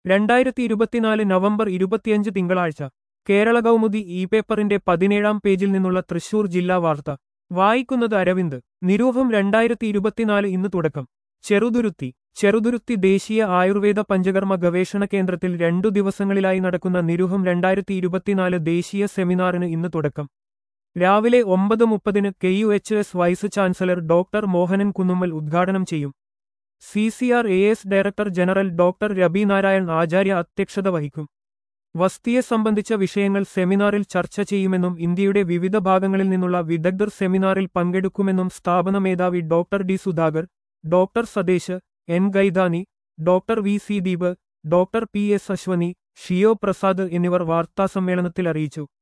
2024 November 25 തിങ്കളാഴ്ച Kerala Kaumudi E പേപ്പറിന്റെ 17-ാം പേജിൽ നിന്നുള്ള തൃശൂർ ജില്ലാ വാർത്ത വായിക്കുന്നത് അരവിന്ദ്. നിരൂഹം 2024 ഇന്ന് തുടക്കം. ചെറുതുരുത്തി ദേശീയ ആയുർവേദ പഞ്ചകർമ്മ ഗവേഷണ കേന്ദ്രത്തിൽ 2 ദിവസങ്ങളിലായി നടക്കുന്ന നിരൂഹം 2024 ദേശീയ സെമിനാറിന് ഇന്ന് തുടക്കം. രാവിലെ 9:30 KUHS vice chancellor doctor Mohanan Kunnummal ഉദ്ഘാടനം ചെയ്യും. CCRAS director general doctor Rabi Narayan Acharya അധ്യക്ഷത വഹിക്കും. വസ്തിയെ സംബന്ധിച്ച വിഷയങ്ങൾ സെമിനാറിൽ ചർച്ച ചെയ്യുമെന്നും ഇന്ത്യയുടെ വിവിധ ഭാഗങ്ങളിൽ നിന്നുള്ള വിദഗ്ധർ സെമിനാറിൽ പങ്കെടുക്കുമെന്നും സ്ഥാപന മേധാവി doctor D Sudhakar, doctor Satheesh N Gaitani, doctor VC Deep, doctor PS Ashwini, Sheo Prasad എന്നിവർ വാർത്താസമ്മേളനത്തിൽ അറിയിച്ചു.